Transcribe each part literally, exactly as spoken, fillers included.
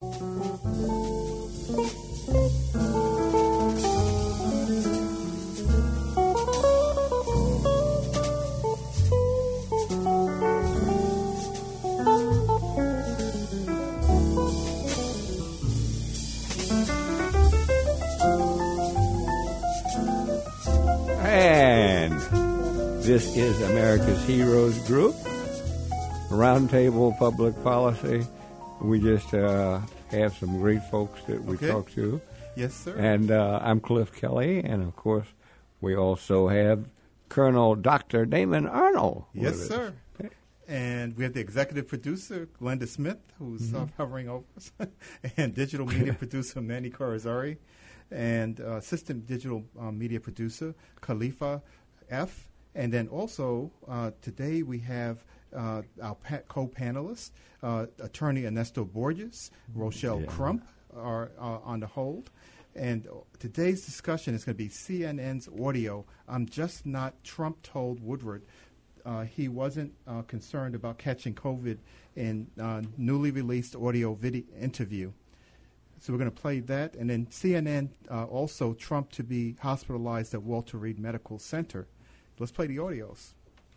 And this is America's Heroes Group, Roundtable Public Policy. We just uh, have some great folks that we okay. talk to. Yes, sir. And uh, I'm Cliff Kelly, and of course, we also have Colonel Doctor Damon Arnold. Yes, sir. And we have the executive producer, Glenda Smith, who's mm-hmm. uh, hovering over us, and digital media producer, Manny Corazari, and uh, assistant digital uh, media producer, Khalifa F. And then also, uh, today we have uh, our pa- co-panelists, uh, attorney Ernesto Borges, Rochelle yeah. Crump are uh, on the hold. And today's discussion is going to be C N N's audio. I'm just not, Trump told Woodward uh, he wasn't uh, concerned about catching COVID in uh, newly released audio video interview. So we're going to play that. And then C N N uh, also Trump to be hospitalized at Walter Reed Medical Center. Let's play the audios.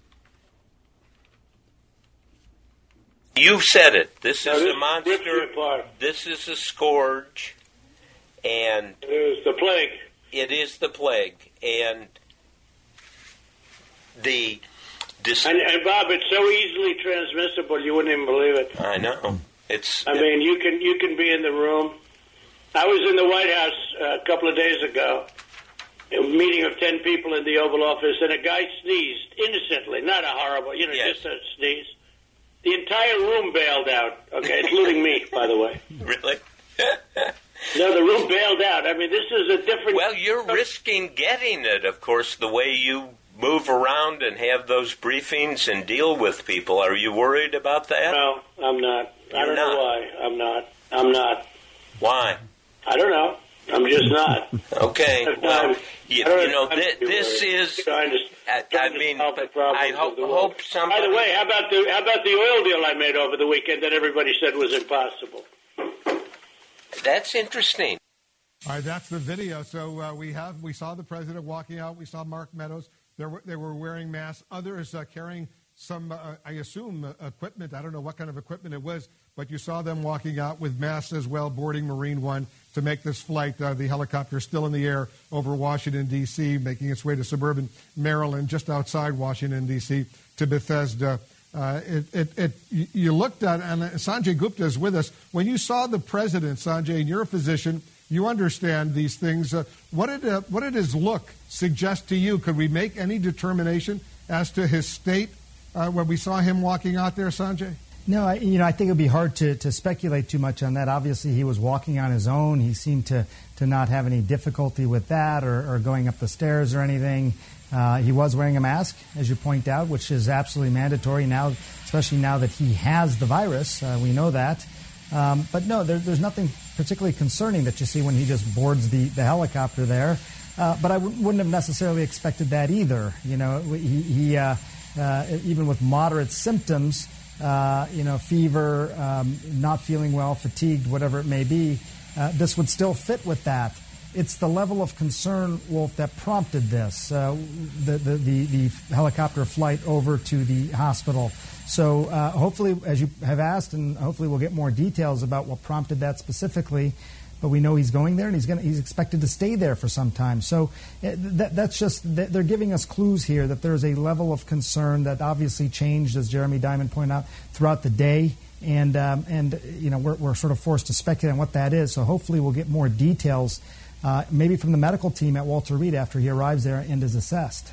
You've said it. This now is this a monster. This is a scourge. And it is the plague. It is the plague. And the... Dis- and, and, Bob, it's so easily transmissible, you wouldn't even believe it. I know. It's. I it, mean, you can you can be in the room. I was in the White House uh, a couple of days ago, a meeting of ten people in the Oval Office, and a guy sneezed innocently, not a horrible, you know, yes. just a sneeze. The entire room bailed out, okay, including me, by the way. Really? No, the room bailed out. I mean, this is a different... Well, you're risking getting it, of course, the way you move around and have those briefings and deal with people. Are you worried about that? No, I'm not. You're I don't not. know why. I'm not. I'm not. Why? I don't know. I'm just not. Okay. Well, you, you know, th- this is... Trying to, I, trying I mean, to I ho- hope somebody... By the way, how about the how about the oil deal I made over the weekend that everybody said was impossible? That's interesting. All right, that's the video. So uh, we have we saw the president walking out. We saw Mark Meadows. They were, they were wearing masks. Others uh, carrying some, uh, I assume, uh, equipment. I don't know what kind of equipment it was, but you saw them walking out with masks as well, boarding Marine One to make this flight. Uh, the helicopter still in the air over Washington, D C, making its way to suburban Maryland, just outside Washington, D C, to Bethesda. Uh, it, it, it, you looked at, and Sanjay Gupta is with us. When you saw the president, Sanjay, in your physician, you understand these things. Uh, what did uh, what did his look suggest to you? Could we make any determination as to his state uh, when we saw him walking out there, Sanjay? No, I, you know, I think it would be hard to, to speculate too much on that. Obviously, he was walking on his own. He seemed to, to not have any difficulty with that or, or going up the stairs or anything. Uh, he was wearing a mask, as you point out, which is absolutely mandatory now, especially now that he has the virus. Uh, we know that. Um, but no, there, there's nothing particularly concerning that you see when he just boards the, the helicopter there. Uh, but I w- wouldn't have necessarily expected that either. You know, he, he uh, uh, even with moderate symptoms, uh, you know, fever, um, not feeling well, fatigued, whatever it may be, uh, this would still fit with that. It's the level of concern, Wolf, that prompted this, uh, the, the, the, the helicopter flight over to the hospital. So uh, hopefully, as you have asked, and hopefully we'll get more details about what prompted that specifically. But we know he's going there, and he's going he's expected to stay there for some time. So uh, that, that's just, they're giving us clues here that there's a level of concern that obviously changed, as Jeremy Diamond pointed out, throughout the day. And, um, and you know, we're, we're sort of forced to speculate on what that is. So hopefully we'll get more details, uh, maybe from the medical team at Walter Reed after he arrives there and is assessed.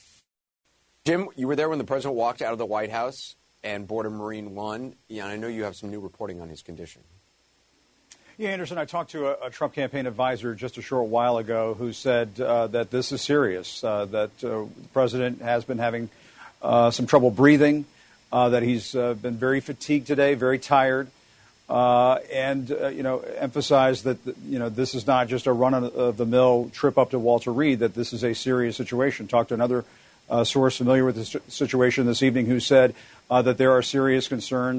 Jim, you were there when the president walked out of the White House and boarded Marine One. Yeah, and I know you have some new reporting on his condition. Yeah, Anderson, I talked to a, a Trump campaign advisor just a short while ago who said uh, that this is serious, uh, that uh, the president has been having uh, some trouble breathing, uh, that he's uh, been very fatigued today, very tired, uh, and, uh, you know, emphasized that, you know, this is not just a run-of-the-mill trip up to Walter Reed, that this is a serious situation. Talked to another uh, source familiar with the situation this evening who said uh, that there are serious concerns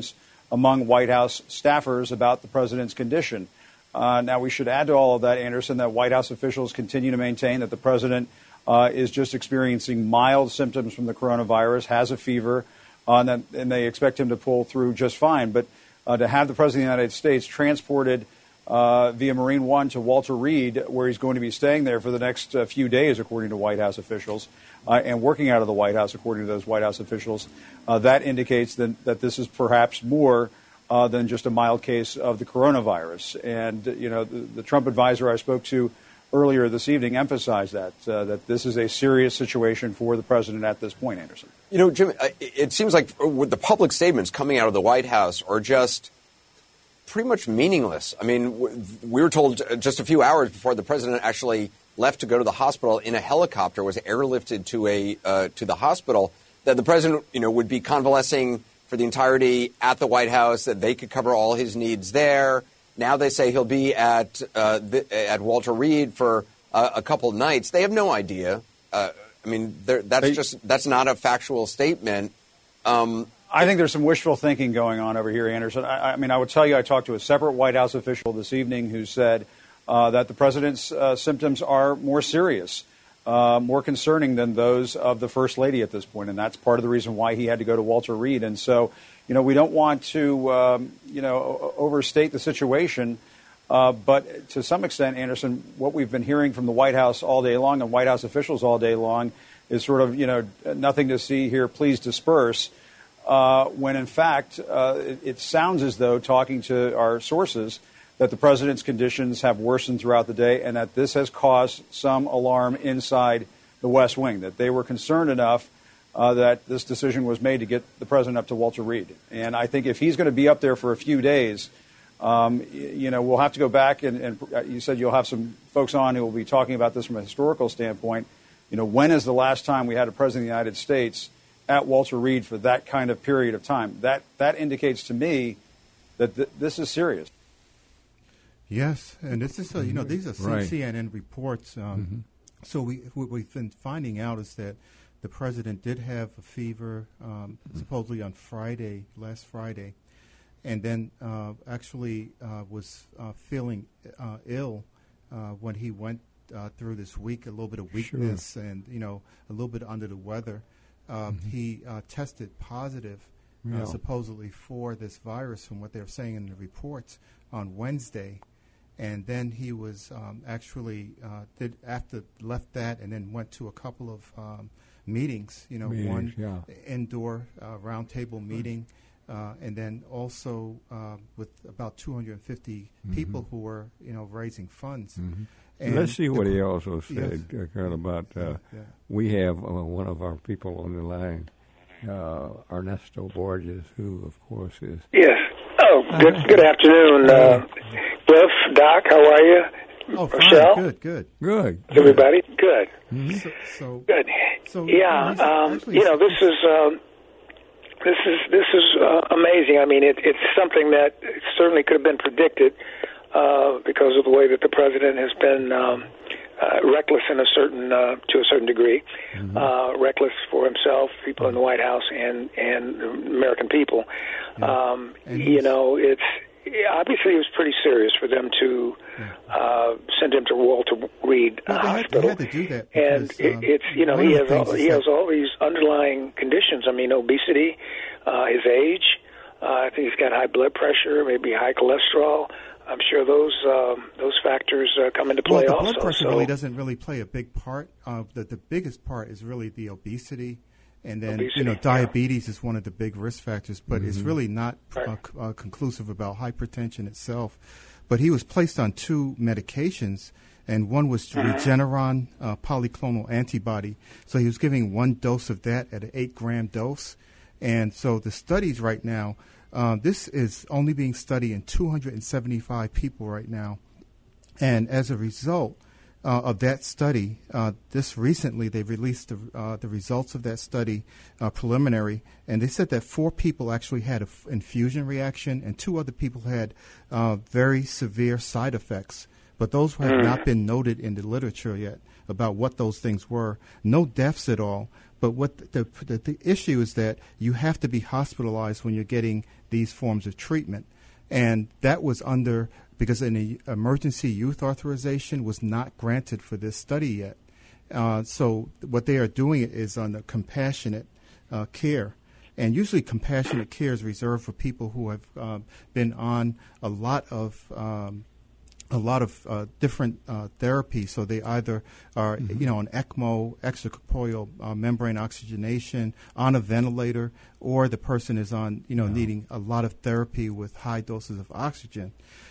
among White House staffers about the president's condition. Uh, now, we should add to all of that, Anderson, that White House officials continue to maintain that the president uh, is just experiencing mild symptoms from the coronavirus, has a fever, uh, and, that, and they expect him to pull through just fine. But uh, to have the president of the United States transported uh, via Marine One to Walter Reed, where he's going to be staying there for the next uh, few days, according to White House officials, uh, and working out of the White House, according to those White House officials, uh, that indicates that, that this is perhaps more Uh, than just a mild case of the coronavirus. And, you know, the, the Trump advisor I spoke to earlier this evening emphasized that, uh, that this is a serious situation for the president at this point, Anderson. You know, Jim, it seems like with the public statements coming out of the White House are just pretty much meaningless. I mean, we were told just a few hours before the president actually left to go to the hospital in a helicopter, was airlifted to a uh, to the hospital, that the president, you know, would be convalescing for the entirety at the White House, that they could cover all his needs there. Now they say he'll be at uh, the, at Walter Reed for uh, a couple nights. They have no idea. Uh, I mean, that's they, just that's not a factual statement. Um, I think there's some wishful thinking going on over here, Anderson. I, I mean, I would tell you, I talked to a separate White House official this evening who said uh, that the president's uh, symptoms are more serious. Uh, more concerning than those of the First Lady at this point, and that's part of the reason why he had to go to Walter Reed. And so, you know, we don't want to, um, you know, overstate the situation, uh, but to some extent, Anderson, what we've been hearing from the White House all day long and White House officials all day long is sort of, you know, nothing to see here, please disperse, uh, when in fact uh, it, it sounds as though, talking to our sources, that the president's conditions have worsened throughout the day and that this has caused some alarm inside the West Wing, that they were concerned enough uh, that this decision was made to get the president up to Walter Reed. And I think if he's going to be up there for a few days, um, you know, we'll have to go back and, and you said you'll have some folks on who will be talking about this from a historical standpoint. You know, when is the last time we had a president of the United States at Walter Reed for that kind of period of time? That, that indicates to me that th- this is serious. Yes, and this is, a, you know, these are right. C N N reports. Um, mm-hmm. So we, what we've been finding out is that the president did have a fever, um, mm-hmm. supposedly on Friday, last Friday, and then uh, actually uh, was uh, feeling uh, ill uh, when he went uh, through this week, a little bit of weakness sure. and, you know, a little bit under the weather. Uh, mm-hmm. He uh, tested positive, yeah. uh, supposedly, for this virus from what they're saying in the reports on Wednesday. And then he was um, actually uh, did after left that, and then went to a couple of um, meetings. You know, meetings, one yeah. indoor uh, roundtable meeting, uh, and then also uh, with about two hundred fifty mm-hmm. people who were, you know, raising funds. Mm-hmm. And let's see what he also said, yes. uh, Colonel, about uh, yeah, yeah. we have uh, one of our people on the line, uh, Ernesto Borges, who, of course, is yes. Oh, good. Good afternoon. Uh, Cliff, Doc, how are you? Oh, fine. Michelle? Good, good. Good. Everybody? Good. Mm-hmm. So, so, good. So, yeah, um, you know, this is um, this is this is uh, amazing. I mean, it, it's something that certainly could have been predicted uh, because of the way that the president has been um, uh, reckless in a certain uh, to a certain degree, mm-hmm. uh, reckless for himself, people in the White House, and and the American people. Yeah. Um, you know, it's. Obviously, it was pretty serious for them to uh, send him to Walter Reed well, they Hospital. Had, they had to do that because, and it, um, it's you know he has all, he has all these underlying conditions. I mean, obesity, uh, his age. Uh, I think he's got high blood pressure, maybe high cholesterol. I'm sure those um, those factors uh, come into play well, the also. blood pressure so, really doesn't really play a big part. Uh, the the biggest part is really the obesity. And then, Obesity, you know, diabetes yeah. is one of the big risk factors, but mm-hmm. it's really not right. uh, c- uh, conclusive about hypertension itself. But he was placed on two medications, and one was mm-hmm. Regeneron uh, polyclonal antibody. So he was giving one dose of that at an eight-gram dose. And so the studies right now, uh, this is only being studied in two hundred seventy-five people right now. And as a result, Uh, of that study, uh, this recently they released the, uh, the results of that study, uh, preliminary, and they said that four people actually had an f- infusion reaction, and two other people had uh, very severe side effects. But those have not been noted in the literature yet about what those things were. No deaths at all, But what the, the, the issue is that you have to be hospitalized when you're getting these forms of treatment. And that was under, because an emergency youth authorization was not granted for this study yet. Uh, so what they are doing is on the compassionate uh, care. And usually compassionate care is reserved for people who have uh, been on a lot of um, a lot of uh, different uh, therapies. So they either are, mm-hmm. you know, on ECMO, extracorporeal uh, membrane oxygenation, on a ventilator, or the person is on, you know, yeah. needing a lot of therapy with high doses of oxygen.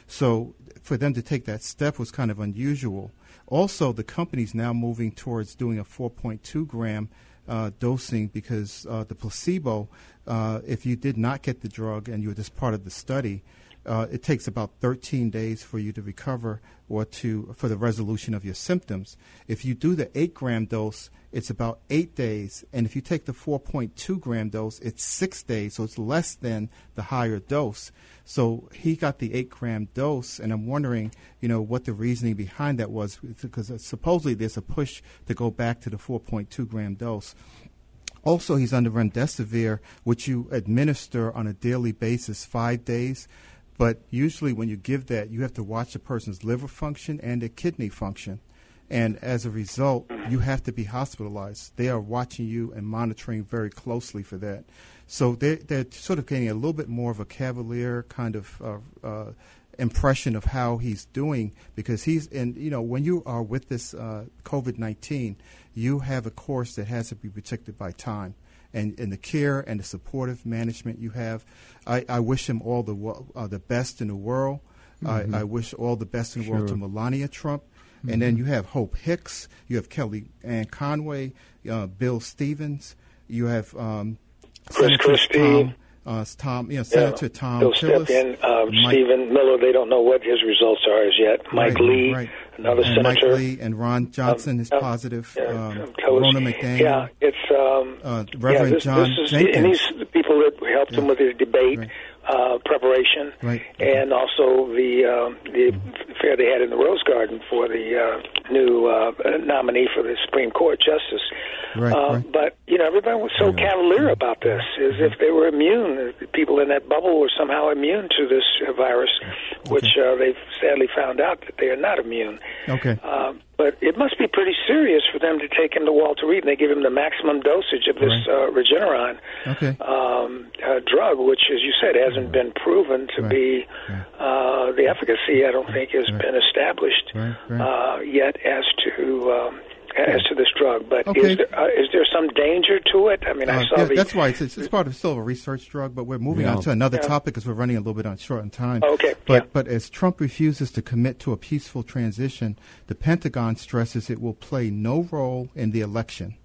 So for them to take that step was kind of unusual. Also, the company's now moving towards doing a four point two gram uh, dosing because uh, the placebo, uh, if you did not get the drug and you were just part of the study, Uh, it takes about thirteen days for you to recover or to for the resolution of your symptoms. If you do the eight gram dose, it's about eight days. And if you take the four point two gram dose, it's six days. So it's less than the higher dose. So he got the eight gram dose, and I'm wondering, you know, what the reasoning behind that was, because supposedly there's a push to go back to the four point two gram dose. Also, he's under remdesivir, which you administer on a daily basis, five days. But usually when you give that, you have to watch a person's liver function and their kidney function. And as a result, you have to be hospitalized. They are watching you and monitoring very closely for that. So they're, they're sort of getting a little bit more of a cavalier kind of uh, uh, impression of how he's doing, because he's in, you know, when you are with this uh, COVID nineteen, you have a course that has to be protected by time. And, and the care and the supportive management you have. I, I wish him all the uh, the best in the world. Mm-hmm. I, I wish all the best in the sure. world to Melania Trump. Mm-hmm. And then you have Hope Hicks. You have Kelly Ann Conway, uh, Bill Stevens. You have um, Chris Christie. Uh, Tom, you know, Senator yeah. Tom He'll Tillis, step in. Uh, Stephen Miller, they don't know what his results are as yet. Mike right, Lee, right. another and senator. Mike Lee and Ron Johnson um, is positive. Yeah, um, Rona McDaniel. Yeah, it's um, uh, Reverend yeah, this, John this is, Jenkins. And these are the people that helped yeah. him with his debate right. uh, preparation, right. and also the um, the mm-hmm. affair they had in the Rose Garden for the uh, new uh, nominee for the Supreme Court justice. Right, uh, right. But, you know, everybody was so yeah. cavalier about this, as if they were immune. The people in that bubble were somehow immune to this uh, virus, okay. which uh, they've sadly found out that they are not immune. Okay. Uh, but it must be pretty serious for them to take him to Walter Reed, and they give him the maximum dosage of this right. uh, Regeneron okay. um, uh, drug, which, as you said, hasn't right. been proven to right. be right. Uh, the efficacy, I don't think, has right. been established right. Right. Uh, yet as to... Um, as to this drug, but okay. is, there, uh, is there some danger to it? I mean, I uh, saw yeah, the... That's why it's, it's part of still a research drug, but we're moving yeah. on to another yeah. topic because we're running a little bit on short on time. Okay. But, yeah. but as Trump refuses to commit to a peaceful transition, the Pentagon stresses it will play no role in the election.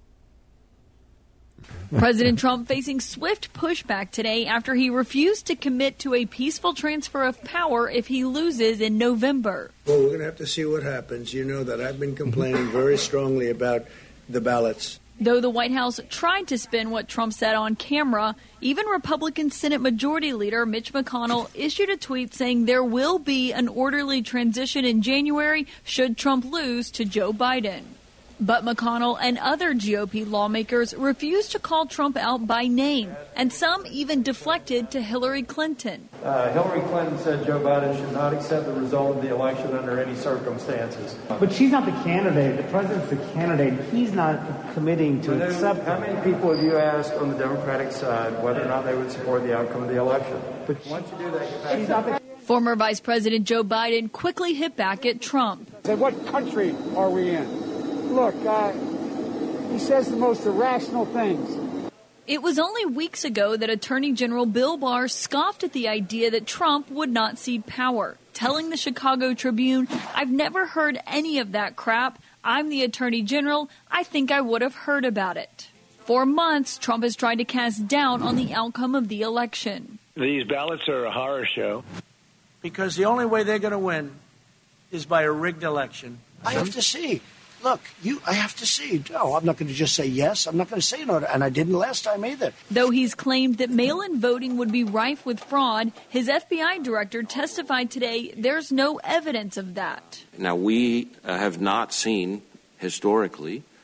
President Trump facing swift pushback today after he refused to commit to a peaceful transfer of power if he loses in November. Well, we're going to have to see what happens. You know that I've been complaining very strongly about the ballots. Though the White House tried to spin what Trump said on camera, even Republican Senate Majority Leader Mitch McConnell issued a tweet saying there will be an orderly transition in January should Trump lose to Joe Biden. But McConnell and other G O P lawmakers refused to call Trump out by name, and some even deflected to Hillary Clinton. Uh, Hillary Clinton said Joe Biden should not accept the result of the election under any circumstances. But she's not the candidate. The president's the candidate. He's not committing to But accept. How many people have you asked on the Democratic side whether or not they would support the outcome of the election? But once you do that, you she's not the Former Vice President Joe Biden quickly hit back at Trump. Said, what country are we in? Look, uh, he says the most irrational things. It was only weeks ago that Attorney General Bill Barr scoffed at the idea that Trump would not cede power, telling the Chicago Tribune, "I've never heard any of that crap. I'm the Attorney General. I think I would have heard about it." For months, Trump has tried to cast doubt on the outcome of the election. These ballots are a horror show. Because the only way they're going to win is by a rigged election. I have to see. Look, you. I have to see. No, I'm not going to just say yes. I'm not going to say no, and I didn't last time either. Though he's claimed that mail-in voting would be rife with fraud, his F B I director testified today there's no evidence of that. Now, we uh, have not seen historically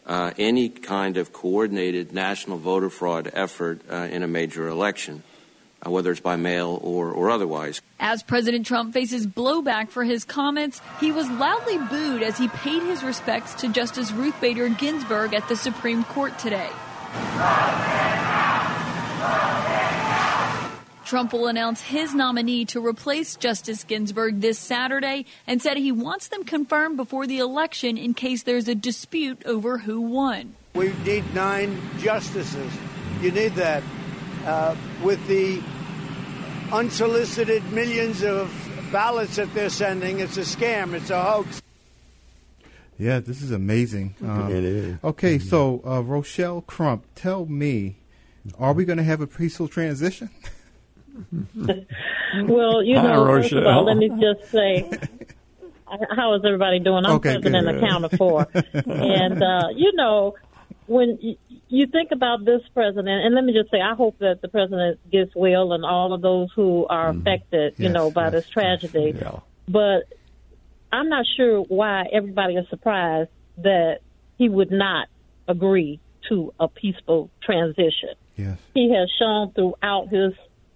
uh, any kind of coordinated national voter fraud effort uh, in a major election, uh, whether it's by mail or, or otherwise. As President Trump faces blowback for his comments, he was loudly booed as he paid his respects to Justice Ruth Bader Ginsburg at the Supreme Court today. Trump will announce his nominee to replace Justice Ginsburg this Saturday and said he wants them confirmed before the election in case there's a dispute over who won. We need nine justices. You need that. Uh, with the unsolicited millions of ballots that they're sending, it's a scam. It's a hoax. Yeah, this is amazing. Um, it is. Okay, so uh, Rochelle Crump, tell me, are we going to have a peaceful transition? Well, you Hi, know, first of all, Rochelle. let me just say, how is everybody doing? I'm Okay, president good. accounted for. And, uh, you know, when y- you think about this president, and let me just say, I hope that the president gets well and all of those who are affected, you Yes, know, by yes, this tragedy. Yeah. But I'm not sure why everybody is surprised that he would not agree to a peaceful transition. Yes. He has shown throughout his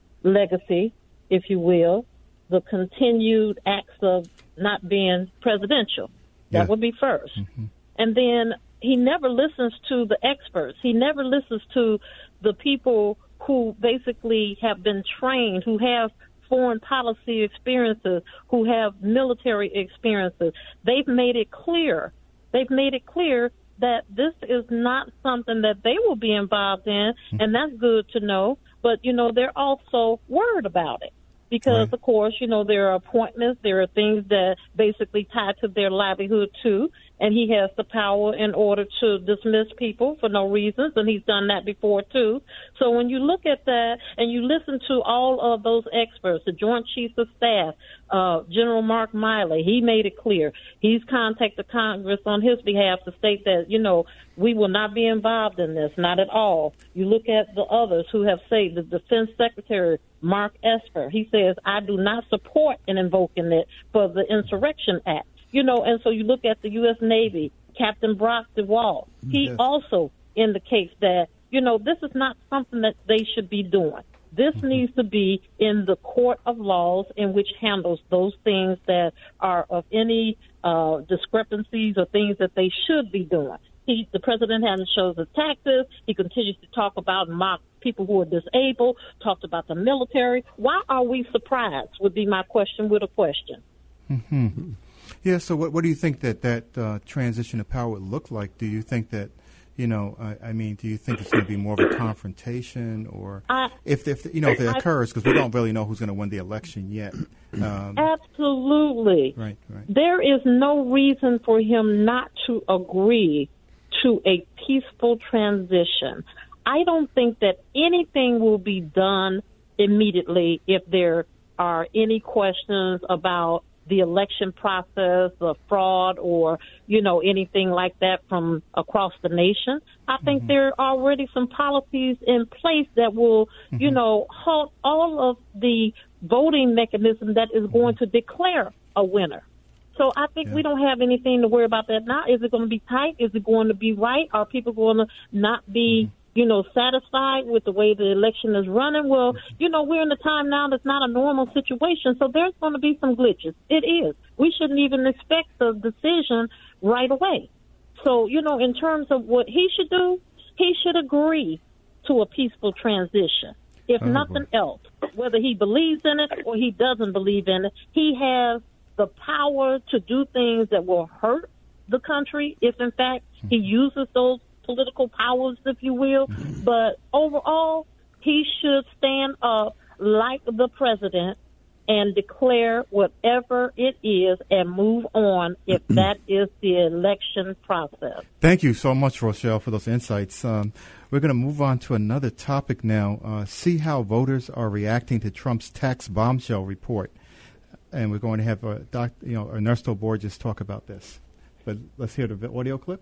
legacy, if you will, the continued acts of not being presidential. That Yeah. would be first. And then he never listens to the experts. He never listens to the people who basically have been trained, who have foreign policy experiences, who have military experiences. They've made it clear. They've made it clear that this is not something that they will be involved in, and that's good to know. But, you know, they're also worried about it because, of course, you know, there are appointments, there are things that basically tie to their livelihood, too, and he has the power in order to dismiss people for no reasons, and he's done that before, too. So when you look at that and you listen to all of those experts, the Joint Chiefs of Staff, uh, General Mark Miley, he made it clear. He's contacted Congress on his behalf to state that, you know, we will not be involved in this, not at all. You look at the others who have said, the Defense Secretary, Mark Esper, he says, I do not support in invoking it for the Insurrection Act. You know, and so you look at the U S. Navy, Captain Brock DeWalt, he Yes. also indicates that, you know, this is not something that they should be doing. This needs to be in the court of laws in which handles those things that are of any uh, discrepancies or things that they should be doing. He, the president hasn't shown his taxes. He continues to talk about and mock people who are disabled, talked about the military. Why are we surprised would be my question with a question. Mm-hmm. Yeah, so what, what do you think that that uh, transition of power would look like? Do you think that, you know, I, I mean, do you think it's going to be more of a confrontation or I, if, if, you know, if it I- occurs, because we don't really know who's going to win the election yet. Um, Absolutely. Right, right. There is no reason for him not to agree to a peaceful transition. I don't think that anything will be done immediately if there are any questions about the election process or fraud or, you know, anything like that from across the nation. I think mm-hmm. there are already some policies in place that will, mm-hmm. you know, halt all of the voting mechanism that is going to declare a winner. So I think yeah. we don't have anything to worry about that now. Is it going to be tight? Is it going to be right? Are people going to not be, mm-hmm. you know, satisfied with the way the election is running? Well, you know, we're in a time now that's not a normal situation, so there's going to be some glitches. It is. We shouldn't even expect the decision right away. So, you know, in terms of what he should do, he should agree to a peaceful transition. If oh, nothing boy. else, whether he believes in it or he doesn't believe in it, he has the power to do things that will hurt the country if, in fact, he uses those political powers, if you will. But overall, he should stand up like the president and declare whatever it is and move on if that is the election process. Thank you so much, Rochelle, for those insights. Um, we're going to move on to another topic now. Uh, see how voters are reacting to Trump's tax bombshell report. And we're going to have uh, doc, you know, Ernesto Borges talk about this. But let's hear the audio clip.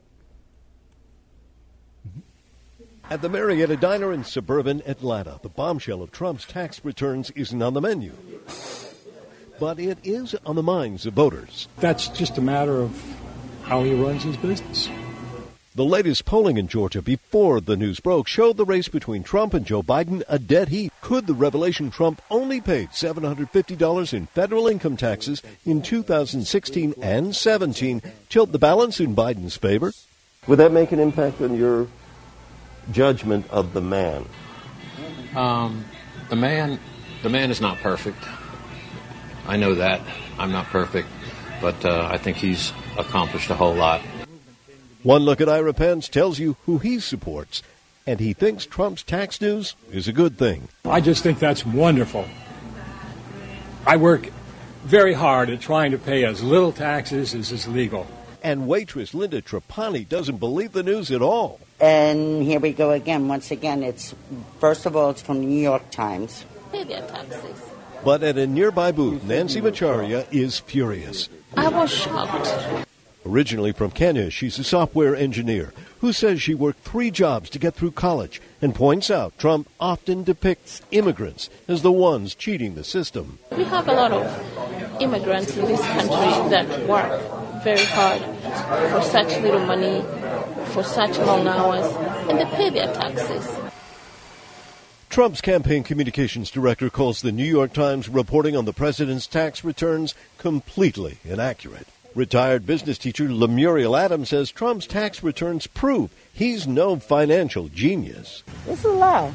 Mm-hmm. At the Marietta Diner in suburban Atlanta, the bombshell of Trump's tax returns isn't on the menu. But it is on the minds of voters. That's just a matter of how he runs his business. The latest polling in Georgia before the news broke showed the race between Trump and Joe Biden a dead heat. Could the revelation Trump only paid seven hundred fifty dollars in federal income taxes in two thousand sixteen and seventeen tilt the balance in Biden's favor? Would that make an impact on your judgment of the man? Um, the man, the man is not perfect. I know that. I'm not perfect, but uh, I think he's accomplished a whole lot. One look at Ira Pence tells you who he supports, and he thinks Trump's tax news is a good thing. I just think that's wonderful. I work very hard at trying to pay as little taxes as is legal. And waitress Linda Trapani doesn't believe the news at all. And here we go again. Once again, it's, first of all, it's from the New York Times. Pay their taxes. But at a nearby booth, Nancy Macharia is furious. I was shocked. Originally from Kenya, she's a software engineer who says she worked three jobs to get through college and points out Trump often depicts immigrants as the ones cheating the system. We have a lot of immigrants in this country that work very hard for such little money, for such long hours, and they pay their taxes. Trump's campaign communications director calls the New York Times reporting on the president's tax returns completely inaccurate. Retired business teacher Lemuriel Adams says Trump's tax returns prove he's no financial genius. It's a lie.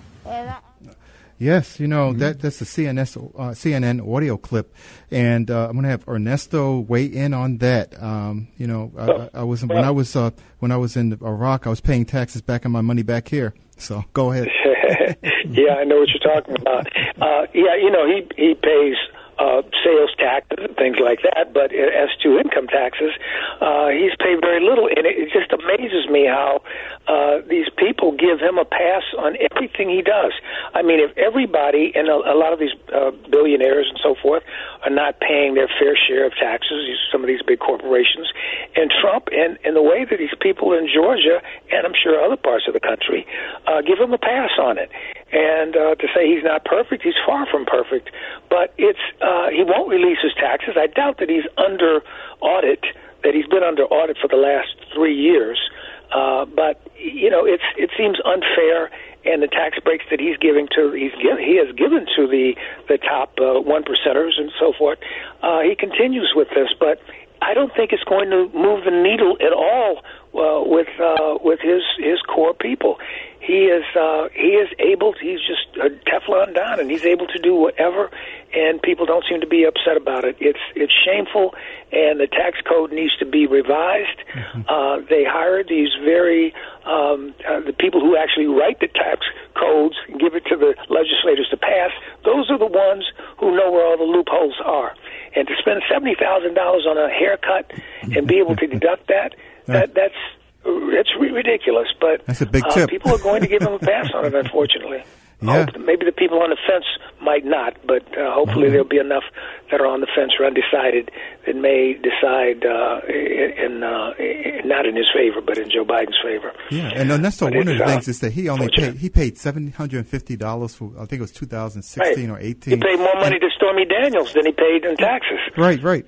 Yes, you know, mm-hmm. that that's a C N N, uh, C N N audio clip, and uh, I'm going to have Ernesto weigh in on that. Um, you know, I, I was when I was uh, when I was in Iraq, I was paying taxes back on my money back here. So go ahead. Yeah, I know what you're talking about. Uh, yeah, you know, he he pays uh, sales taxes and things like that, but as to income taxes, uh, he's paid very little, and it, it just amazes me how uh, these people give him a pass on everything he does. I mean, if everybody, and a, a lot of these uh, billionaires and so forth, are not paying their fair share of taxes, some of these big corporations, and Trump, and, and the way that these people in Georgia, and I'm sure other parts of the country, uh, give him a pass on it. And uh, to say he's not perfect, he's far from perfect. But it's uh, he won't release his taxes. I doubt that he's under audit, that he's been under audit for the last three years. Uh, but, you know, it's it seems unfair, and the tax breaks that he's giving to he's give, he has given to the the top uh, one percenters and so forth. Uh, he continues with this, but I don't think it's going to move the needle at all uh, with uh, with his his core people. He is uh, he is able to, he's just a Teflon Don, and he's able to do whatever, and people don't seem to be upset about it. It's it's shameful, and the tax code needs to be revised. Mm-hmm. Uh, they hired these very um, uh, the people who actually write the tax codes and give it to the legislators to pass. Those are the ones who know where all the loopholes are. And to spend seventy thousand dollars on a haircut and be able to deduct that, that that's it's ridiculous. But that's a big uh, tip. People are going to give him a pass on it, unfortunately. Yeah. Hope, maybe the people on the fence might not, but uh, hopefully mm-hmm. there'll be enough that are on the fence or undecided that may decide uh, in, uh, in not in his favor, but in Joe Biden's favor. Yeah, and Ernesto, one of the uh, things is that he only paid he paid seven hundred and fifty dollars for I think it was two thousand sixteen right. or eighteen. He paid more money to Stormy Daniels than he paid in taxes. Right, right.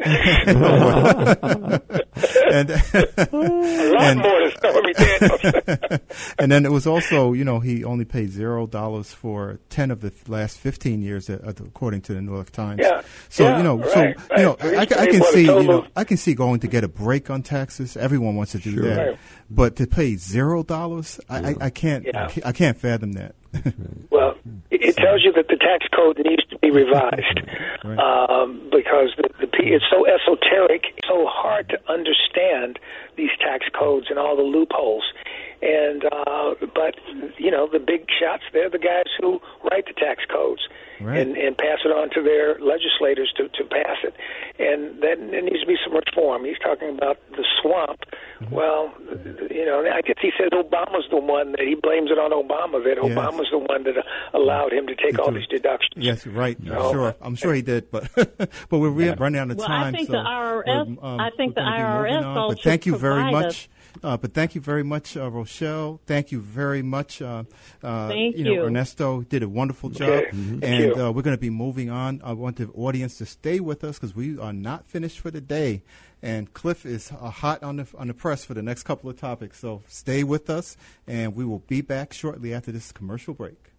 and a lot and, more than Stormy Daniels. And then it was also, you know, he only paid zero dollars for ten of the last fifteen years, uh, according to the New York Times. Yeah. So yeah, you know, right, so right. you know, I, I can see, total... you know, I can see going to get a break on taxes. Everyone wants to do sure. that, right. but to pay zero dollars, I, I, I can't, yeah. I can't fathom that. Well, it tells you that the tax code needs to be revised right. um, because the, the it's so esoteric, so hard to understand these tax codes and all the loopholes. And uh, but you know, the big shots, they're the guys who write the tax codes right. and, and pass it on to their legislators to, to pass it. And then there needs to be some reform. He's talking about the swamp. Mm-hmm. Well, you know, I guess he says Obama's the one that he blames it on Obama. That yes. Obama's the one that allowed him to take he all these deductions. Yes, right. So, sure, I'm sure he did. But but we're running out of well, time. I think so the I R S. um, I think the I R S on, also But thank you very much. Uh, but thank you very much, uh, Rochelle. Thank you very much. Uh, uh, thank you. know, you. Ernesto did a wonderful job. Okay. Mm-hmm. And uh, we're going to be moving on. I want the audience to stay with us because we are not finished for the day. And Cliff is uh, hot on the on the press for the next couple of topics. So stay with us, and we will be back shortly after this commercial break.